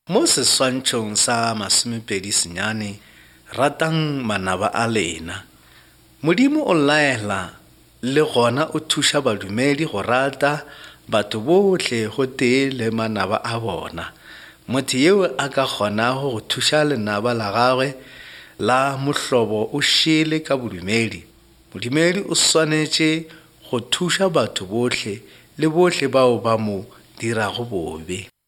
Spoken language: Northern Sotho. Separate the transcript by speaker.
Speaker 1: Mo seswantšhong sa 29 ratang manaba a lena, Modimo o laela le gona o thuša badumedi go rata batho bohle go tee le manaba a bona. Motho yeo a ka kgonago go thuša lenaba la gagwe la mohlobo o šele ka bodumedi. Modumedi o swanetše go thuša batho bohle le bohle bao ba mo dirago bobe.